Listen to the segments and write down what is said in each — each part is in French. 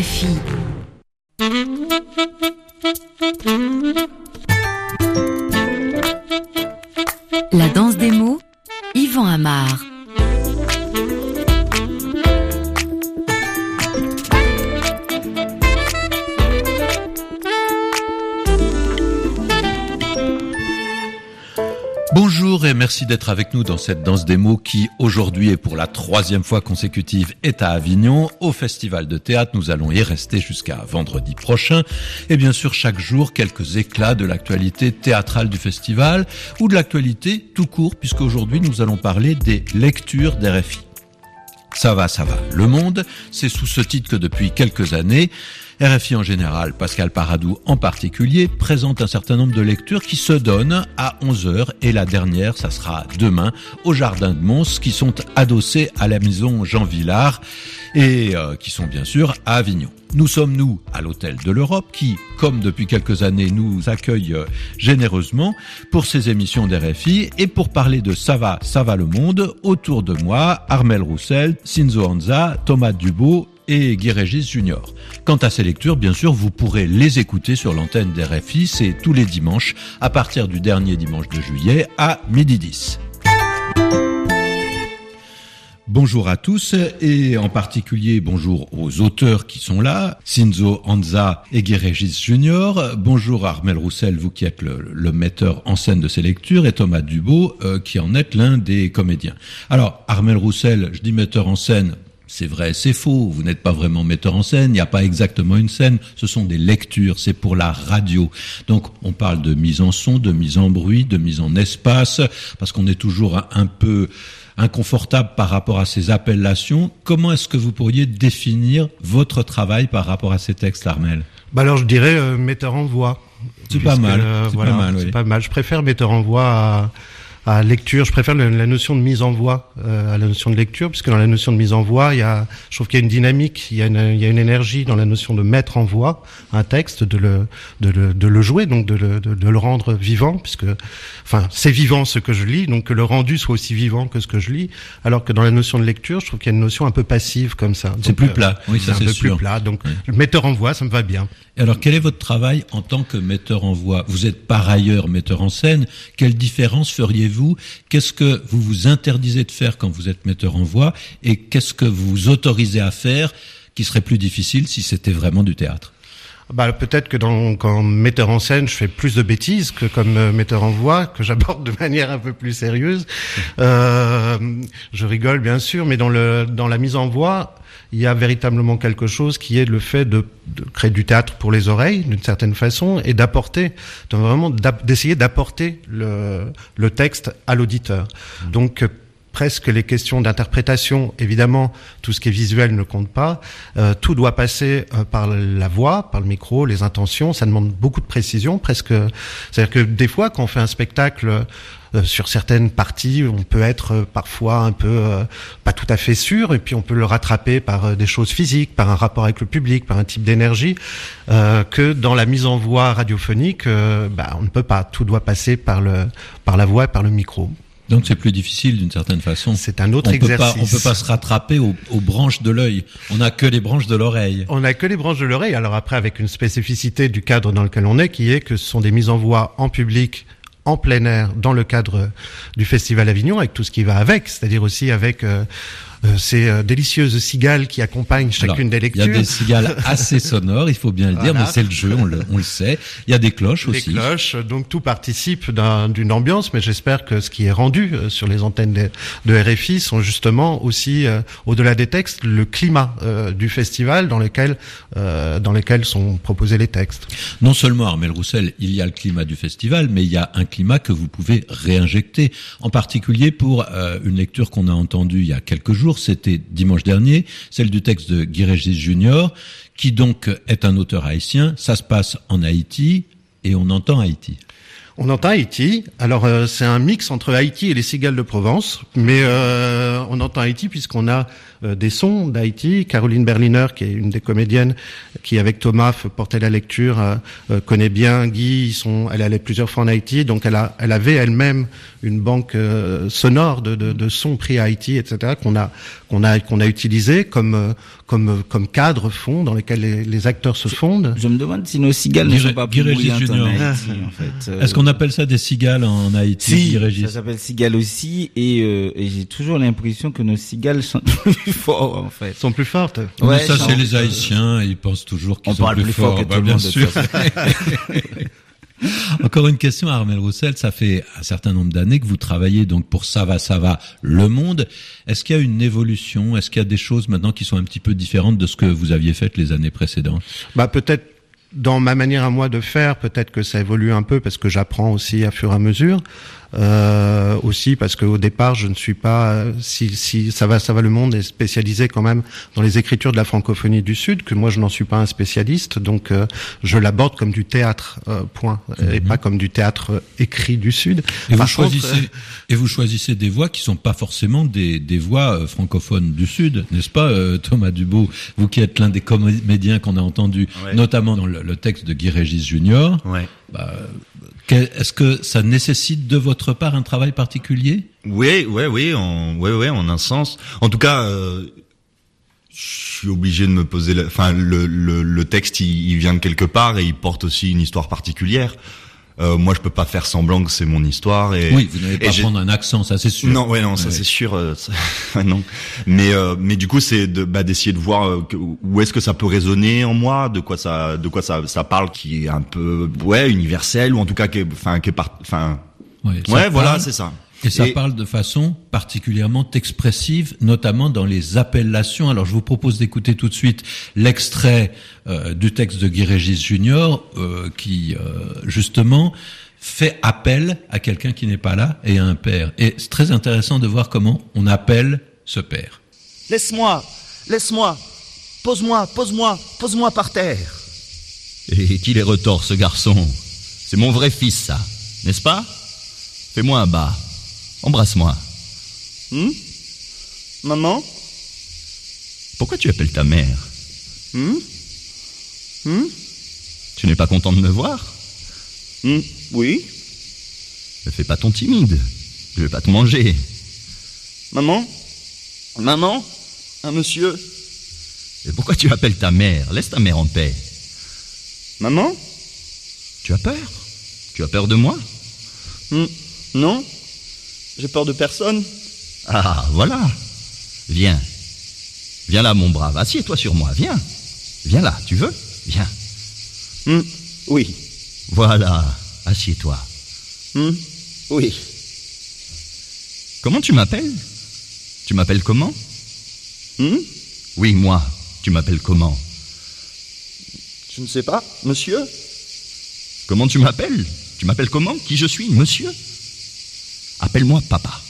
RFI. La danse des mots, Yvan Amar. Bonjour et merci d'être avec nous dans cette danse des mots qui, aujourd'hui et pour la 3e fois consécutive, est à Avignon, au Festival de théâtre. Nous allons y rester jusqu'à vendredi prochain. Et bien sûr, chaque jour, quelques éclats de l'actualité théâtrale du festival ou de l'actualité tout court, puisque aujourd'hui, nous allons parler des lectures d'RFI. Ça va, le monde, c'est sous ce titre que depuis quelques années, RFI en général, Pascal Paradou en particulier, présente un certain nombre de lectures qui se donnent à 11h et la dernière, ça sera demain, au Jardin de Mons, qui sont adossés à la maison Jean Vilar et qui sont bien sûr à Avignon. Nous sommes, nous, à l'Hôtel de l'Europe qui, comme depuis quelques années, nous accueille généreusement pour ces émissions d'RFI et pour parler de Ça va le monde, autour de moi, Armel Roussel, Cinzo Anza, Thomas Dubo et Guy Régis Junior. Quant à ces lectures, bien sûr, vous pourrez les écouter sur l'antenne d'RFI, c'est tous les dimanches, à partir du dernier dimanche de juillet à 12h10. Bonjour à tous et en particulier bonjour aux auteurs qui sont là, Cinzo Anza et Guy Régis Junior. Bonjour Armel Roussel, vous qui êtes le metteur en scène de ces lectures, et Thomas Dubo qui en est l'un des comédiens. Alors Armel Roussel, je dis metteur en scène, c'est vrai, c'est faux, vous n'êtes pas vraiment metteur en scène, il n'y a pas exactement une scène, ce sont des lectures, c'est pour la radio. Donc on parle de mise en son, de mise en bruit, de mise en espace, parce qu'on est toujours un peu inconfortable par rapport à ces appellations. Comment est-ce que vous pourriez définir votre travail par rapport à ces textes, Armel ? Alors je dirais metteur en voix. C'est pas mal, c'est pas mal. Je préfère metteur en voix à lecture. Je préfère la notion de mise en voix à la notion de lecture, puisque dans la notion de mise en voix, je trouve qu'il y a une dynamique, il y a une énergie dans la notion de mettre en voix un texte, de le jouer, donc de le rendre vivant, puisque, c'est vivant ce que je lis, donc que le rendu soit aussi vivant que ce que je lis, alors que dans la notion de lecture, je trouve qu'il y a une notion un peu passive comme ça. C'est plus plat, oui, ça c'est sûr. C'est un peu plus plat, donc le metteur en voix, ça me va bien. Et alors, quel est votre travail en tant que metteur en voix ? Vous êtes par ailleurs metteur en scène. Quelle différence feriez-vous ? Qu'est-ce que vous vous interdisez de faire quand vous êtes metteur en voix ? Et qu'est-ce que vous vous autorisez à faire qui serait plus difficile si c'était vraiment du théâtre ? Peut-être que comme metteur en scène, je fais plus de bêtises que comme metteur en voix, que j'aborde de manière un peu plus sérieuse. Je rigole bien sûr, mais dans la mise en voix, il y a véritablement quelque chose qui est le fait de créer du théâtre pour les oreilles, d'une certaine façon, et d'essayer d'apporter le texte à l'auditeur. Donc, presque les questions d'interprétation, évidemment, tout ce qui est visuel ne compte pas. Tout doit passer par la voix, par le micro, les intentions. Ça demande beaucoup de précision, presque. C'est-à-dire que des fois, quand on fait un spectacle, sur certaines parties, on peut être parfois un peu pas tout à fait sûr, et puis on peut le rattraper par des choses physiques, par un rapport avec le public, par un type d'énergie, que dans la mise en voix radiophonique, on ne peut pas. Tout doit passer par la voix et par le micro. Donc c'est plus difficile d'une certaine façon. C'est un autre exercice. On peut pas se rattraper aux branches de l'œil. On n'a que les branches de l'oreille. On n'a que les branches de l'oreille. Alors après, avec une spécificité du cadre dans lequel on est, qui est que ce sont des mises en voix en public, en plein air, dans le cadre du Festival Avignon, avec tout ce qui va avec, c'est-à-dire aussi avec ces délicieuses cigales qui accompagnent chacune des lectures. Il y a des cigales assez sonores, il faut bien le dire, mais c'est le jeu, on le sait. Il y a des cloches aussi. Des cloches, donc tout participe d'une ambiance, mais j'espère que ce qui est rendu sur les antennes de RFI sont justement aussi, au-delà des textes, le climat du festival dans lequel sont proposés les textes. Non seulement, Armel Roussel, il y a le climat du festival, mais il y a un climat que vous pouvez réinjecter, en particulier pour une lecture qu'on a entendue il y a quelques jours. C'était dimanche dernier, celle du texte de Guy Régis Junior, qui donc est un auteur haïtien. Ça se passe en Haïti et on entend Haïti. On entend Haïti. Alors c'est un mix entre Haïti et les cigales de Provence, mais on entend Haïti puisqu'on a des sons d'Haïti. Caroline Berliner, qui est une des comédiennes qui avec Thomas portait la lecture, connaît bien Guy. Elle allait plusieurs fois en Haïti, donc elle avait elle-même une banque sonore de sons pris à Haïti, etc. qu'on a utilisé comme cadre fond dans lesquels les acteurs se fondent. Je me demande si nos cigales ne sont pas plus brillantes en Haïti, en fait. Est-ce qu'on appelle ça des cigales en Haïti? Si, ça s'appelle cigales aussi, et j'ai toujours l'impression que nos cigales sont plus forts, en fait. Sont plus fortes. Ouais, mais ça, c'est les Haïtiens, ils pensent toujours qu'ils sont plus forts. Que tout le bien monde, sûr. Encore une question, Armelle Roussel. Ça fait un certain nombre d'années que vous travaillez donc pour Ça va, Le Monde. Est-ce qu'il y a une évolution? Est-ce qu'il y a des choses maintenant qui sont un petit peu différentes de ce que vous aviez fait les années précédentes? Peut-être dans ma manière à moi de faire, peut-être que ça évolue un peu parce que j'apprends aussi à fur et à mesure. Aussi parce que au départ je ne suis pas si ça va Le Monde est spécialisé quand même dans les écritures de la francophonie du Sud, que moi je n'en suis pas un spécialiste, donc je l'aborde comme du théâtre point et pas comme du théâtre écrit du Sud. Et vous choisissez des voix qui sont pas forcément des voix francophones du Sud, n'est-ce pas, Thomas Dubos, vous qui êtes l'un des comédiens qu'on a entendu, notamment dans le texte de Guy Régis Junior. Est-ce que ça nécessite de votre part un travail particulier? Oui, en un sens. En tout cas, je suis obligé de me poser le texte, il vient de quelque part et il porte aussi une histoire particulière. Moi, je peux pas faire semblant que c'est mon histoire. Oui, vous n'allez pas prendre un accent, ça c'est sûr. Non, ça c'est sûr. Non. Mais du coup, c'est d'essayer de voir où est-ce que ça peut résonner en moi, de quoi ça parle, qui est un peu universel, ou en tout cas c'est ça. Et ça parle de façon particulièrement expressive, notamment dans les appellations. Alors je vous propose d'écouter tout de suite l'extrait du texte de Guy Régis Junior qui justement fait appel à quelqu'un qui n'est pas là et à un père. Et c'est très intéressant de voir comment on appelle ce père. Laisse-moi, pose-moi par terre. Et qu'il est retors, ce garçon. C'est mon vrai fils, ça, n'est-ce pas? Fais-moi un bas. Embrasse-moi. Maman? Pourquoi tu appelles ta mère? Tu n'es pas content de me voir? Oui. Ne fais pas ton timide. Je vais pas te manger. Maman, un monsieur. Et pourquoi tu appelles ta mère? Laisse ta mère en paix. Maman? Tu as peur? Tu as peur de moi? Non. J'ai peur de personne. Ah, voilà. Viens. Viens là, mon brave. Assieds-toi sur moi. Viens. Viens là, tu veux? Viens. Oui. Voilà. Assieds-toi. Oui. Comment tu m'appelles? Tu m'appelles comment? Oui, moi. Tu m'appelles comment? Je ne sais pas, monsieur. Comment tu m'appelles? Tu m'appelles comment? Qui je suis, monsieur? Appelle-moi papa.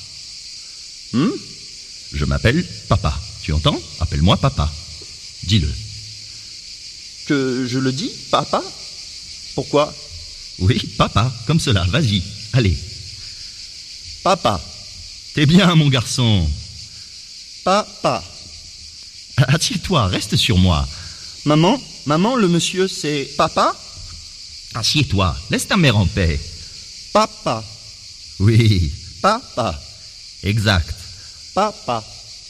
Je m'appelle papa. Tu entends? Appelle-moi papa. Dis-le. Que je le dis, papa? Pourquoi? Oui, papa, comme cela, vas-y, allez. Papa. T'es bien, mon garçon. Papa. Assieds-toi, reste sur moi. Maman, le monsieur, c'est papa? Assieds-toi, laisse ta mère en paix. Papa. Oui. Papa. Exact. Papa.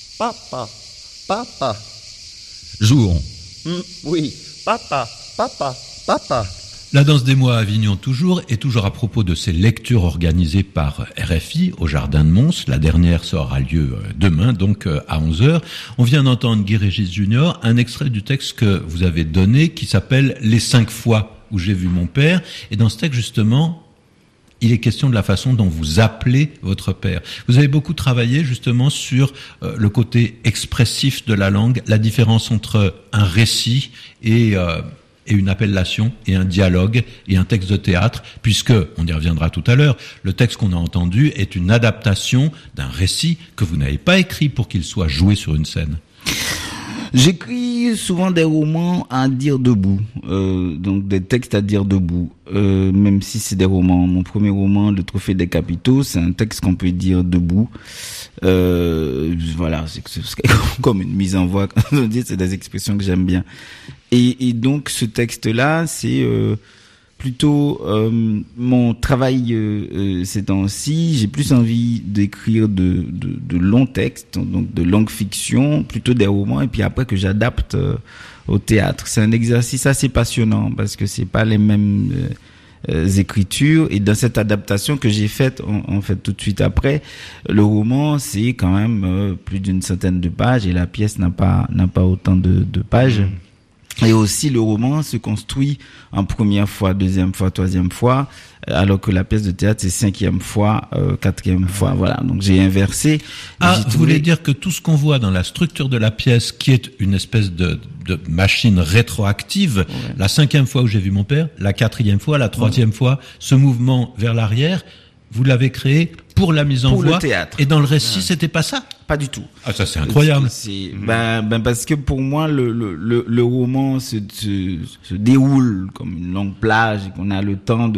Jouons. Oui. Papa. La danse des mots à Avignon toujours, et toujours à propos de ces lectures organisées par RFI au Jardin de Mons. La dernière aura lieu demain, donc à 11h. On vient d'entendre Guy Régis Junior, un extrait du texte que vous avez donné qui s'appelle « Les 5 fois où j'ai vu mon père ». Et dans ce texte, justement, il est question de la façon dont vous appelez votre père. Vous avez beaucoup travaillé justement sur le côté expressif de la langue, la différence entre un récit et une appellation et un dialogue et un texte de théâtre, puisque, on y reviendra tout à l'heure, le texte qu'on a entendu est une adaptation d'un récit que vous n'avez pas écrit pour qu'il soit joué sur une scène. J'écris souvent des romans à dire debout, donc des textes à dire debout, même si c'est des romans. Mon premier roman, Le Trophée des Capitaux, c'est un texte qu'on peut dire debout. Voilà, c'est comme une mise en voix, c'est des expressions que j'aime bien. Et donc ce texte-là, c'est plutôt mon travail ces temps-ci, j'ai plus envie d'écrire de longs textes, donc de longue fiction, plutôt des romans, et puis après que j'adapte au théâtre. C'est un exercice assez passionnant parce que c'est pas les mêmes écritures, et dans cette adaptation que j'ai faite en fait tout de suite après, le roman c'est quand même plus d'une centaine de pages et la pièce n'a pas autant de pages. Et aussi, le roman se construit en première fois, deuxième fois, troisième fois, alors que la pièce de théâtre, c'est cinquième fois, quatrième fois. Voilà. Donc, j'ai inversé. Vous voulez dire que tout ce qu'on voit dans la structure de la pièce, qui est une espèce de machine rétroactive, ouais. La cinquième fois où j'ai vu mon père, la quatrième fois, la troisième fois, ce mouvement vers l'arrière, vous l'avez créé pour la mise en voix. Pour le théâtre. Et dans le récit, c'était pas ça? Pas du tout. Ah, ça, c'est incroyable. Parce que pour moi, le roman se déroule comme une longue plage et qu'on a le temps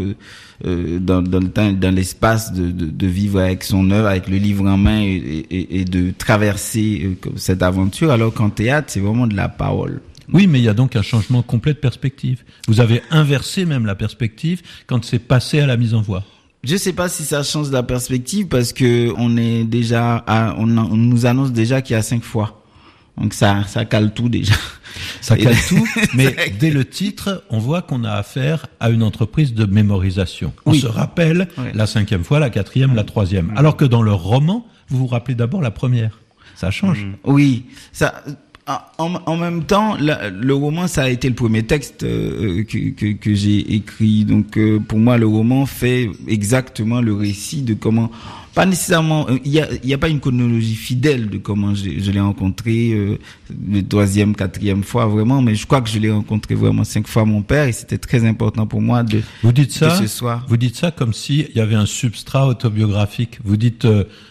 dans l'espace de vivre avec son œuvre, avec le livre en main et de traverser cette aventure, alors qu'en théâtre, c'est vraiment de la parole. Oui, mais il y a donc un changement complet de perspective. Vous avez inversé même la perspective quand c'est passé à la mise en voix. Je sais pas si ça change la perspective parce que on est déjà on nous annonce déjà qu'il y a 5 fois. Donc ça cale tout déjà. Ça cale tout, mais dès le titre, on voit qu'on a affaire à une entreprise de mémorisation. On se rappelle la cinquième fois, la quatrième, la troisième. Alors que dans le roman, vous vous rappelez d'abord la première. Ça change. Oui, ça. En même temps, le roman, ça a été le premier texte que j'ai écrit. Donc, pour moi, le roman fait exactement le récit de comment. Pas nécessairement. Il y a pas une chronologie fidèle de comment je l'ai rencontré le troisième, quatrième fois vraiment, mais je crois que je l'ai rencontré vraiment 5 fois mon père et c'était très important pour moi de. Vous dites ça. Ce soir. Vous dites ça comme si il y avait un substrat autobiographique. Vous dites.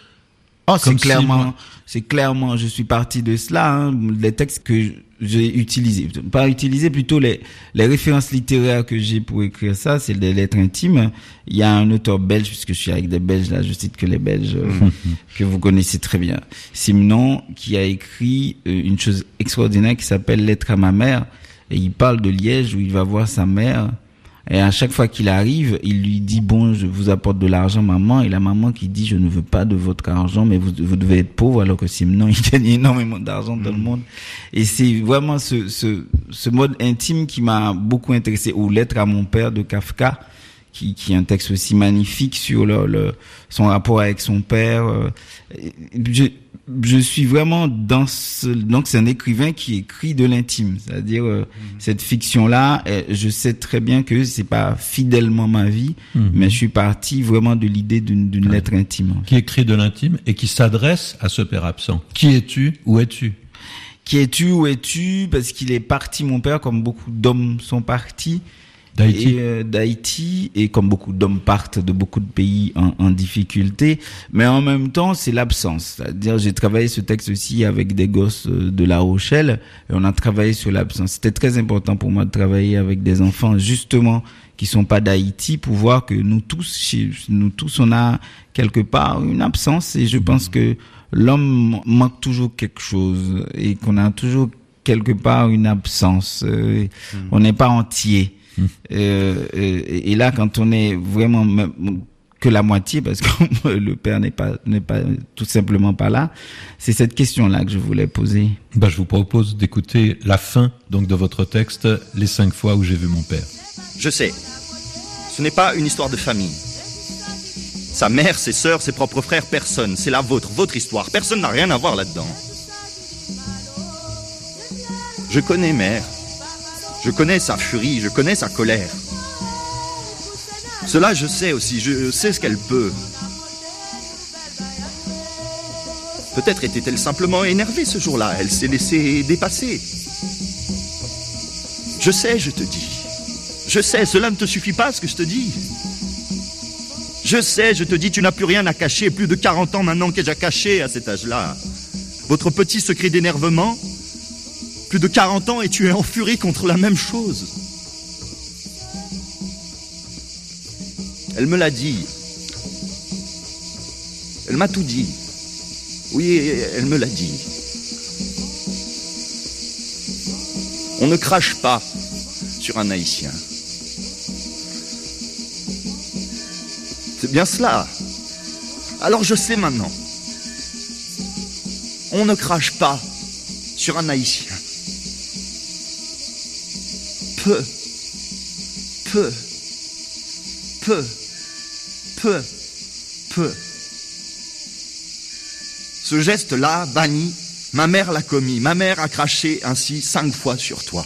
C'est clairement, je suis parti de cela, hein, les textes que j'ai utilisés. Pas utilisés, plutôt les références littéraires que j'ai pour écrire ça, c'est des lettres intimes. Il y a un auteur belge, puisque je suis avec des Belges, là, je cite que les Belges, que vous connaissez très bien. Simon, qui a écrit une chose extraordinaire qui s'appelle Lettre à ma mère, et il parle de Liège où il va voir sa mère. Et à chaque fois qu'il arrive, il lui dit, bon, je vous apporte de l'argent, maman. Et la maman qui dit, je ne veux pas de votre argent, mais vous devez être pauvre, alors que Simon, il gagne énormément d'argent dans le monde. Et c'est vraiment ce mode intime qui m'a beaucoup intéressé. Ou Lettre à mon père de Kafka, qui est un texte aussi magnifique sur son rapport avec son père. Je suis vraiment donc c'est un écrivain qui écrit de l'intime, c'est-à-dire cette fiction-là, je sais très bien que c'est pas fidèlement ma vie, mais je suis parti vraiment de l'idée d'une lettre intime. Qui écrit de l'intime et qui s'adresse à ce père absent. Qui es-tu? Où es-tu? Qui es-tu? Où es-tu? Parce qu'il est parti, mon père, comme beaucoup d'hommes sont partis. D'Haïti, et comme beaucoup d'hommes partent de beaucoup de pays en difficulté, mais en même temps c'est l'absence. C'est-à-dire j'ai travaillé ce texte aussi avec des gosses de La Rochelle et on a travaillé sur l'absence. C'était très important pour moi de travailler avec des enfants justement qui sont pas d'Haïti pour voir que nous tous on a quelque part une absence et je pense que l'homme manque toujours quelque chose et qu'on a toujours quelque part une absence. On n'est pas entier. Et là, quand on est vraiment que la moitié, parce que le père n'est pas tout simplement pas là, c'est cette question-là que je voulais poser. Je vous propose d'écouter la fin donc de votre texte, les 5 fois où j'ai vu mon père. Je sais, ce n'est pas une histoire de famille. Sa mère, ses sœurs, ses propres frères, personne. C'est la vôtre, votre histoire. Personne n'a rien à voir là-dedans. Je connais mère. Je connais sa furie, je connais sa colère. Cela, je sais aussi, je sais ce qu'elle peut. Peut-être était-elle simplement énervée ce jour-là, elle s'est laissée dépasser. Je sais, je te dis. Je sais, cela ne te suffit pas ce que je te dis. Je sais, je te dis, tu n'as plus rien à cacher, plus de 40 ans maintenant qu'ai-je à cacher à cet âge-là. Votre petit secret d'énervement, plus de 40 ans et tu es en furie contre la même chose. Elle me l'a dit. Elle m'a tout dit. Oui, elle me l'a dit. On ne crache pas sur un Haïtien. C'est bien cela. Alors je sais maintenant. On ne crache pas sur un Haïtien. Peu. Ce geste-là, banni, ma mère l'a commis. Ma mère a craché ainsi 5 fois sur toi.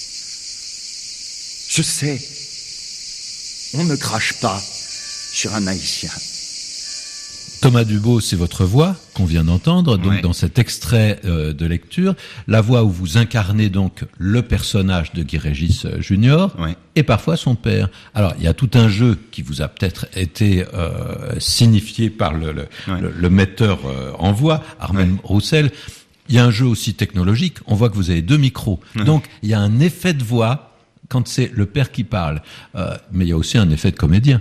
Je sais. On ne crache pas sur un Haïtien. Thomas Dubos, c'est votre voix qu'on vient d'entendre, donc dans cet extrait de lecture, la voix où vous incarnez donc le personnage de Guy Régis Junior et parfois son père. Alors, il y a tout un jeu qui vous a peut-être été signifié par le metteur en voix, Armel Roussel. Il y a un jeu aussi technologique, on voit que vous avez 2 micros. Donc, il y a un effet de voix quand c'est le père qui parle, mais il y a aussi un effet de comédien.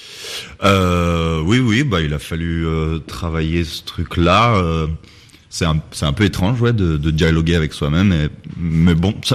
Oui, bah il a fallu travailler ce truc-là. C'est un peu étrange, de dialoguer avec soi-même, mais bon, ça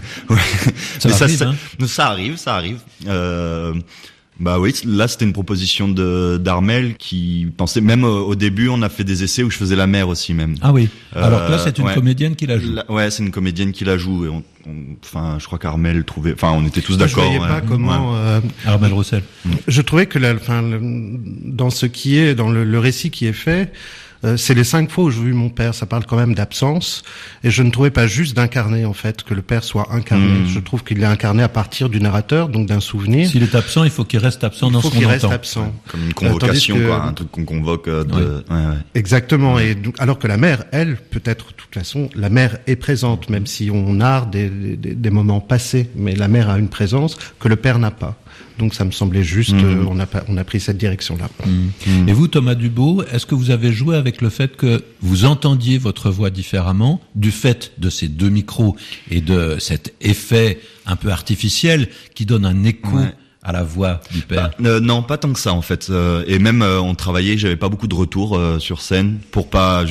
arrive. Bah oui, là c'était une proposition d'Armel qui pensait, même au début on a fait des essais où je faisais la mère aussi même. Ah oui. Alors que là c'est une comédienne qui la joue. C'est une comédienne qui la joue et enfin je crois qu'Armel trouvait, enfin on était tous d'accord. Je voyais pas comment. Armel Roussel. Je trouvais que dans ce qui est dans le récit qui est fait. C'est les 5 fois où j'ai vu mon père, ça parle quand même d'absence, et je ne trouvais pas juste d'incarner, en fait, que le père soit incarné. Je trouve qu'il est incarné à partir du narrateur, donc d'un souvenir. S'il est absent, il faut qu'il reste absent dans ce qu'on entend. Il faut qu'il reste absent. Comme une convocation, un truc qu'on convoque Exactement, et donc, alors que la mère, elle, peut-être, de toute façon, la mère est présente, même si on narre des moments passés, mais la mère a une présence que le père n'a pas. Donc ça me semblait juste, on a pris cette direction-là. Et vous, Thomas Dubos, est-ce que vous avez joué avec le fait que vous entendiez votre voix différemment, du fait de ces 2 micros et de cet effet un peu artificiel qui donne un écho à la voix du père? Non, pas tant que ça en fait. Et même on travaillait, j'avais pas beaucoup de retours sur scène pour pas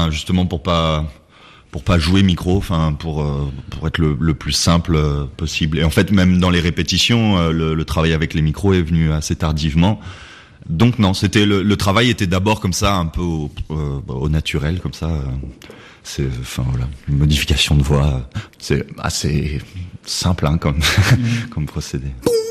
jouer micro, pour être le plus simple possible. Et en fait, même dans les répétitions, le travail avec les micros est venu assez tardivement. Donc non, c'était le travail était d'abord comme ça, un peu au naturel, comme ça. Une modification de voix, c'est assez simple comme procédé.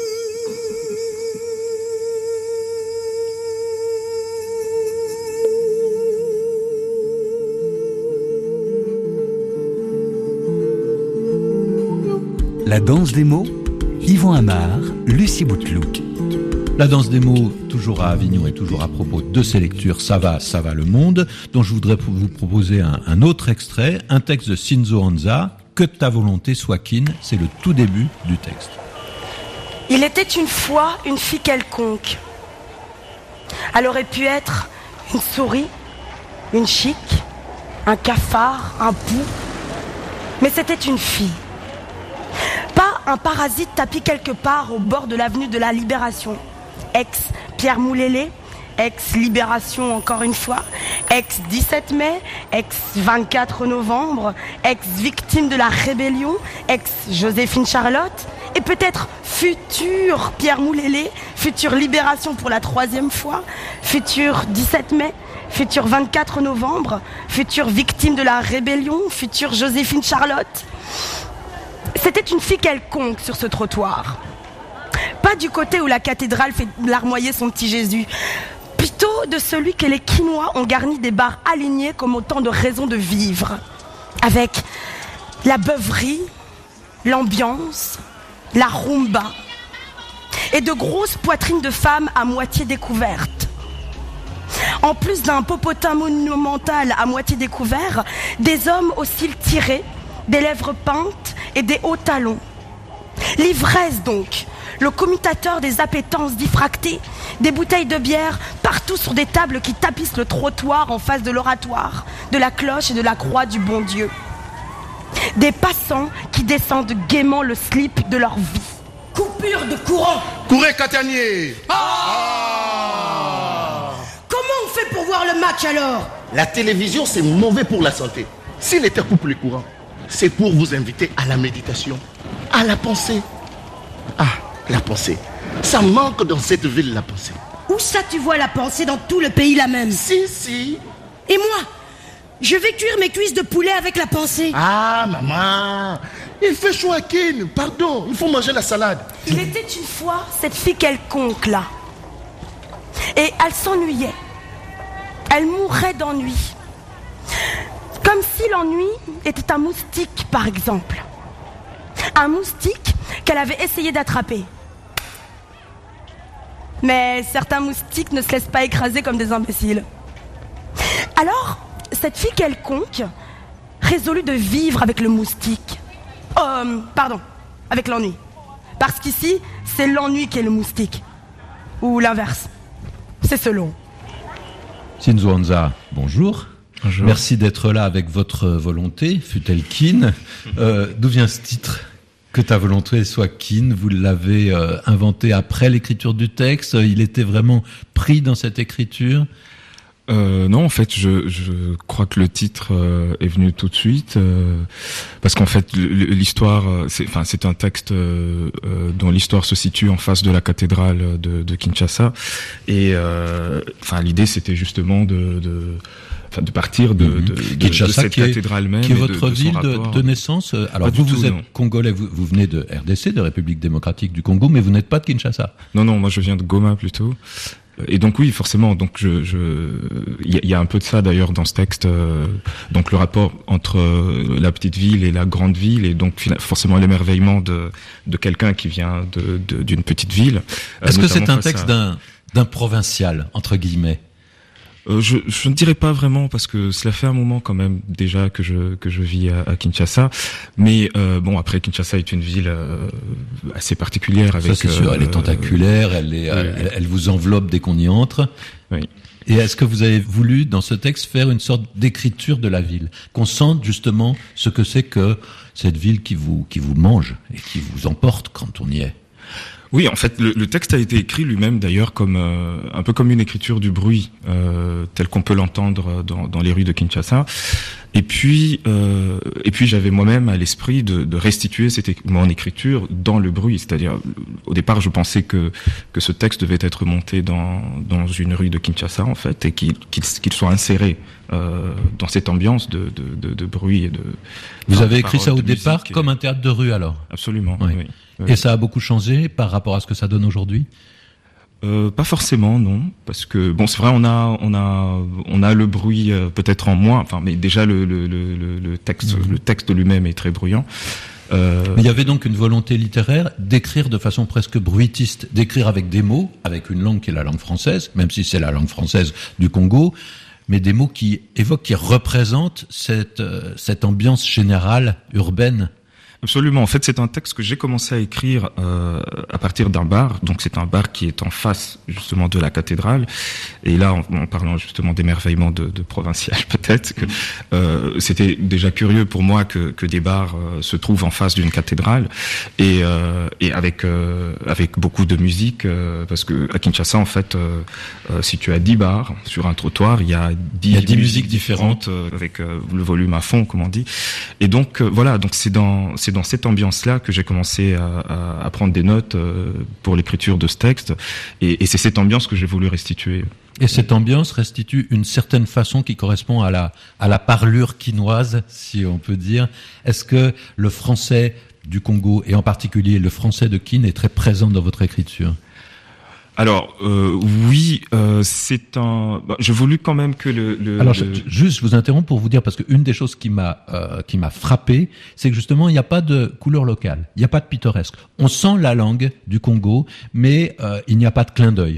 La danse des mots, Yvan Amar, Lucie Boutlouk. La danse des mots, toujours à Avignon et toujours à propos de ces lectures, ça va le monde, dont je voudrais vous proposer un autre extrait, un texte de Shinzo Hanza, Que ta volonté soit kin, c'est le tout début du texte. Il était une fois une fille quelconque. Elle aurait pu être une souris, une chique, un cafard, un pou, mais c'était une fille. Pas un parasite tapis quelque part au bord de l'avenue de la Libération. Ex-Pierre Moulélé, ex-Libération encore une fois, ex-17 mai, ex-24 novembre, ex-victime de la rébellion, ex-Joséphine Charlotte, et peut-être futur Pierre Moulélé, future Libération pour la 3e fois, futur 17 mai, futur 24 novembre, future victime de la rébellion, future Joséphine Charlotte. C'était une fille quelconque sur ce trottoir. Pas du côté où la cathédrale fait larmoyer son petit Jésus. Plutôt de celui que les Quinois ont garni des bars alignés comme autant de raisons de vivre. Avec la beuverie, l'ambiance, la rumba. Et de grosses poitrines de femmes à moitié découvertes. En plus d'un popotin monumental à moitié découvert, des hommes aux cils tirés, des lèvres peintes et des hauts talons. L'ivresse donc, le commutateur des appétences diffractées, des bouteilles de bière partout sur des tables qui tapissent le trottoir en face de l'oratoire, de la cloche et de la croix du bon Dieu. Des passants qui descendent gaiement le slip de leur vie. Coupure de courant. Courez, Catanier. Comment on fait pour voir le match alors? La télévision, c'est mauvais pour la santé. Si l'État coupe le courant, c'est pour vous inviter à la méditation, à la pensée. Ah, la pensée. Ça manque dans cette ville, la pensée. Où Où ça tu vois la pensée dans tout le pays la même? Si. Et moi, je vais cuire mes cuisses de poulet avec la pensée. Ah, maman, il fait chaud à Kin, pardon, il faut manger la salade. Il était une fois cette fille quelconque là. Et elle s'ennuyait. Elle mourait d'ennui. Comme si l'ennui était un moustique, par exemple. Un moustique qu'elle avait essayé d'attraper. Mais certains moustiques ne se laissent pas écraser comme des imbéciles. Alors, cette fille quelconque résolut de vivre avec le moustique. Avec l'ennui. Parce qu'ici, c'est l'ennui qui est le moustique. Ou l'inverse. C'est selon. Shinzo Hanza, bonjour. Bonjour. Merci d'être là avec votre volonté, fut-elle Kin. D'où vient ce titre? Que ta volonté soit Kin, vous l'avez inventé après l'écriture du texte, il était vraiment pris dans cette écriture? Non, en fait, je crois que le titre est venu tout de suite parce qu'en fait, l'histoire, c'est un texte dont l'histoire se situe en face de la cathédrale de Kinshasa, et l'idée c'était justement de partir de cette cathédrale même. Qui est votre ville de naissance. Alors vous êtes congolais, vous venez de RDC, de République démocratique du Congo, mais vous n'êtes pas de Kinshasa. Non, moi je viens de Goma plutôt. Et donc oui, forcément, donc il y a un peu de ça d'ailleurs dans ce texte, donc le rapport entre la petite ville et la grande ville, et donc forcément l'émerveillement de quelqu'un qui vient d'une petite ville. Est-ce que c'est un texte d'un provincial, entre guillemets? Je ne dirais pas vraiment, parce que cela fait un moment quand même déjà que je vis à Kinshasa, mais après Kinshasa est une ville assez particulière avec. Ça c'est sûr, elle est tentaculaire, elle vous enveloppe dès qu'on y entre. Oui. Et est-ce que vous avez voulu dans ce texte faire une sorte d'écriture de la ville, qu'on sente justement ce que c'est que cette ville qui vous mange et qui vous emporte quand on y est? Oui, en fait, le texte a été écrit lui-même d'ailleurs comme un peu comme une écriture du bruit, tel qu'on peut l'entendre dans les rues de Kinshasa. Et puis j'avais moi-même à l'esprit de restituer mon écriture dans le bruit. C'est-à-dire, au départ, je pensais que ce texte devait être monté dans une rue de Kinshasa, en fait, et qu'il soit inséré dans cette ambiance de bruit et de. Vous avez écrit ça au départ comme un théâtre de rue, alors? Absolument. Oui. Oui. Et ça a beaucoup changé par rapport à ce que ça donne aujourd'hui? Pas forcément, non, parce que c'est vrai, on a le bruit peut-être en moins, mais déjà le texte lui-même est très bruyant. Mais il y avait donc une volonté littéraire d'écrire de façon presque bruitiste, d'écrire avec des mots, avec une langue qui est la langue française, même si c'est la langue française du Congo, mais des mots qui évoquent, qui représentent cette ambiance générale urbaine. Absolument. En fait, c'est un texte que j'ai commencé à écrire à partir d'un bar. Donc, c'est un bar qui est en face justement de la cathédrale. Et là, en parlant justement d'émerveillement de provincial, peut-être que c'était déjà curieux pour moi que des bars se trouvent en face d'une cathédrale et avec beaucoup de musique, parce que à Kinshasa, en fait, si tu as 10 bars sur un trottoir, il y a 10 musiques différentes avec le volume à fond, comme on dit. Et donc voilà. Donc c'est dans cette ambiance-là que j'ai commencé à prendre des notes pour l'écriture de ce texte, et c'est cette ambiance que j'ai voulu restituer. Et cette ambiance restitue une certaine façon qui correspond à la parlure quinoise, si on peut dire. Est-ce que le français du Congo, et en particulier le français de Kin, est très présent dans votre écriture? Alors oui, c'est un. J'ai voulu quand même que Alors juste, je vous interromps pour vous dire, parce que une des choses qui m'a frappé, c'est que justement il n'y a pas de couleur locale, il n'y a pas de pittoresque. On sent la langue du Congo, mais il n'y a pas de clin d'œil.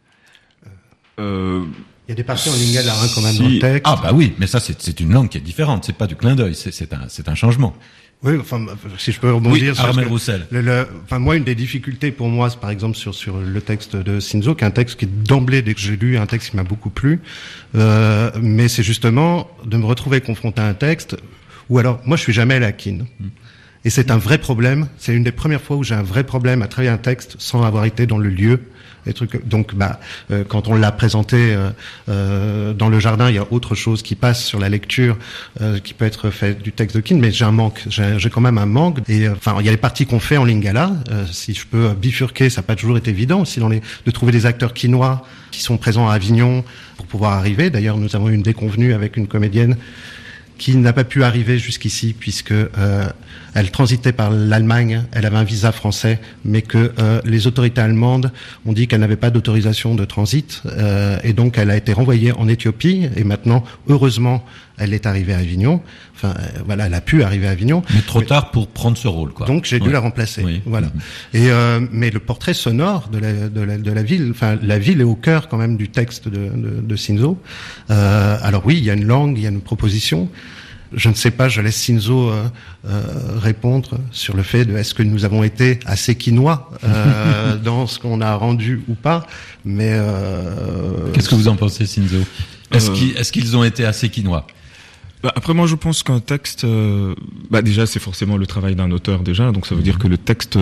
Il y a des parties en lingala quand même dans le texte. Ah bah oui, mais ça c'est une langue qui est différente, c'est pas du clin d'œil, c'est un changement. Oui, si je peux rebondir sur Armel Roussel. Moi, une des difficultés pour moi, c'est par exemple sur le texte de Shinzo, qui est un texte qui d'emblée, dès que j'ai lu, un texte qui m'a beaucoup plu, mais c'est justement de me retrouver confronté à un texte où alors, moi, je suis jamais à la Kin. Et c'est un vrai problème. C'est une des premières fois où j'ai un vrai problème à travailler un texte sans avoir été dans le lieu. Donc, quand on l'a présenté dans le jardin, il y a autre chose qui passe sur la lecture, qui peut être fait du texte de Keane, mais j'ai un manque. J'ai quand même un manque. Et il y a les parties qu'on fait en lingala. Si je peux bifurquer, ça n'a pas toujours été évident aussi de trouver des acteurs quinois qui sont présents à Avignon pour pouvoir arriver. D'ailleurs, nous avons eu une déconvenue avec une comédienne qui n'a pas pu arriver jusqu'ici puisque elle transitait par l'Allemagne, elle avait un visa français, mais que les autorités allemandes ont dit qu'elle n'avait pas d'autorisation de transit, et donc elle a été renvoyée en Éthiopie, et maintenant, heureusement, elle est arrivée à Avignon. Enfin, elle a pu arriver à Avignon. Mais trop tard pour prendre ce rôle, quoi. Donc j'ai dû la remplacer. Oui. Voilà. Et mais le portrait sonore de la ville, enfin la ville est au cœur quand même du texte de Cinzo. Alors oui, il y a une langue, il y a une proposition. Je ne sais pas, je laisse Cinzo répondre sur le fait de est-ce que nous avons été assez quinois dans ce qu'on a rendu ou pas. Mais qu'est-ce que vous en pensez, Cinzo? Est-ce qu'ils ont été assez quinois? Après, moi, je pense qu'un texte, déjà, c'est forcément le travail d'un auteur déjà, donc ça veut dire que le texte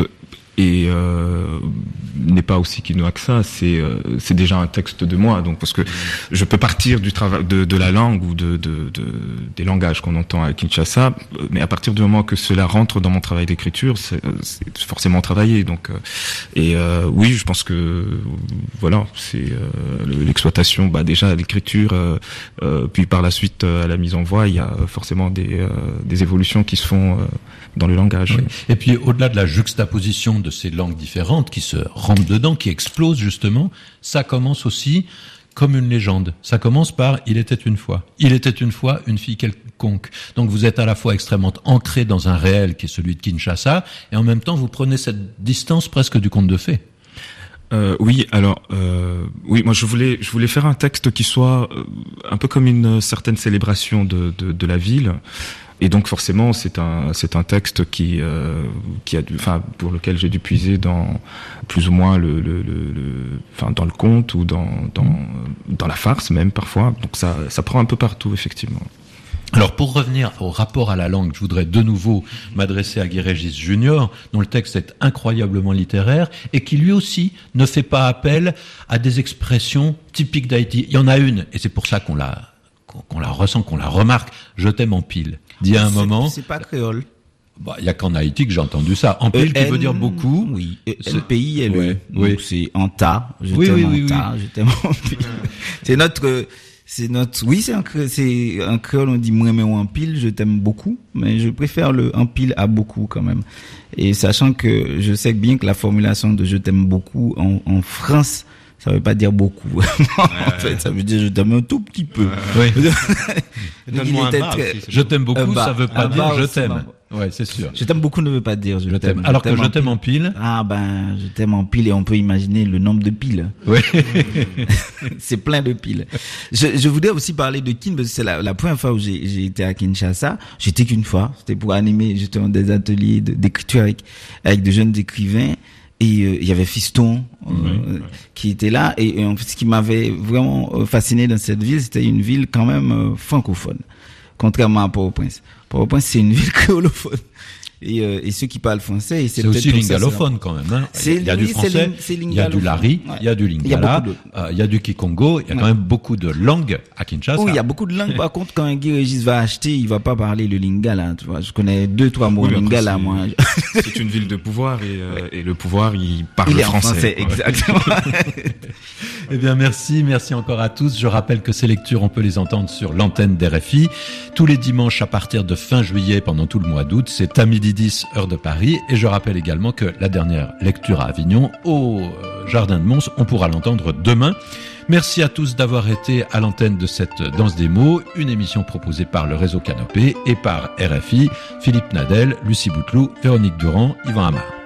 n'est pas aussi quinoa que ça. C'est déjà un texte de moi, donc parce que je peux partir du travail de la langue ou des langages qu'on entend à Kinshasa, mais à partir du moment que cela rentre dans mon travail d'écriture, c'est forcément travaillé. Donc oui, je pense que voilà, c'est l'exploitation, déjà l'écriture, puis par la suite à la mise en voix, il y a forcément des évolutions qui se font dans le langage. Oui. Et puis au-delà de la juxtaposition de ces langues différentes qui se rentrent dedans, qui explosent justement, ça commence aussi comme une légende. Ça commence par « Il était une fois ». Il était une fois une fille quelconque. Donc vous êtes à la fois extrêmement ancré dans un réel qui est celui de Kinshasa, et en même temps vous prenez cette distance presque du conte de fées. Oui, moi je voulais faire un texte qui soit un peu comme une certaine célébration de la ville. Et donc forcément, c'est un texte qui pour lequel j'ai dû puiser dans plus ou moins dans le conte ou dans la farce même parfois. Donc ça prend un peu partout effectivement. Alors pour revenir au rapport à la langue, je voudrais de nouveau m'adresser à Guy Régis Junior, dont le texte est incroyablement littéraire et qui lui aussi ne fait pas appel à des expressions typiques d'Haïti. Il y en a une, et c'est pour ça qu'on la ressent, qu'on la remarque. Je t'aime en pile. Dit à un moment. C'est pas créole. Il y a qu'en Haïti que j'ai entendu ça. En pile, qui veut dire beaucoup. Oui. Le pays est le. Oui. Donc c'est en tas. Je t'aime en tas. Je t'aime en pile. C'est un créole, on dit moi mais en pile, je t'aime beaucoup, mais je préfère le en pile à beaucoup quand même. Et sachant que je sais bien que la formulation de je t'aime beaucoup en France, ça veut pas dire beaucoup. En fait, ça veut dire je t'aime un tout petit peu. Donne-moi un bar, je t'aime beaucoup, ça veut pas dire je t'aime. Ouais, c'est sûr. Je t'aime beaucoup ne veut pas dire je t'aime. Alors que je t'aime en pile. Je t'aime en pile et on peut imaginer le nombre de piles. Oui. C'est plein de piles. Je voudrais aussi parler de Keane parce que c'est la première fois où j'ai été à Kinshasa. J'étais qu'une fois. C'était pour animer justement des ateliers d'écriture avec de jeunes écrivains. Et il y avait Fiston qui était là. Et en fait, ce qui m'avait vraiment fasciné dans cette ville, c'était une ville quand même francophone, contrairement à Port-au-Prince. Port-au-Prince, c'est une ville créolophone. Et ceux qui parlent français, c'est aussi lingalophone quand même. Hein. Il y a du français, il y a du lari, il y a du lingala, il y a du kikongo. Il y a quand même beaucoup de langues à Kinshasa. Oui, il y a beaucoup de langues. Par contre, quand un Guy Régis va acheter, il va pas parler le lingala. Tu vois, je connais 2-3 mots lingala, moi. C'est une ville de pouvoir et le pouvoir, il parle français. Exactement. Eh bien, merci encore à tous. Je rappelle que ces lectures, on peut les entendre sur l'antenne d'RFI tous les dimanches à partir de fin juillet pendant tout le mois d'août. C'est à midi 10 heure de Paris. Et je rappelle également que la dernière lecture à Avignon, au Jardin de Mons, on pourra l'entendre demain. Merci à tous d'avoir été à l'antenne de cette Danse des mots, une émission proposée par le réseau Canopé et par RFI, Philippe Nadel, Lucie Bouteloup, Véronique Durand, Yvan Amar.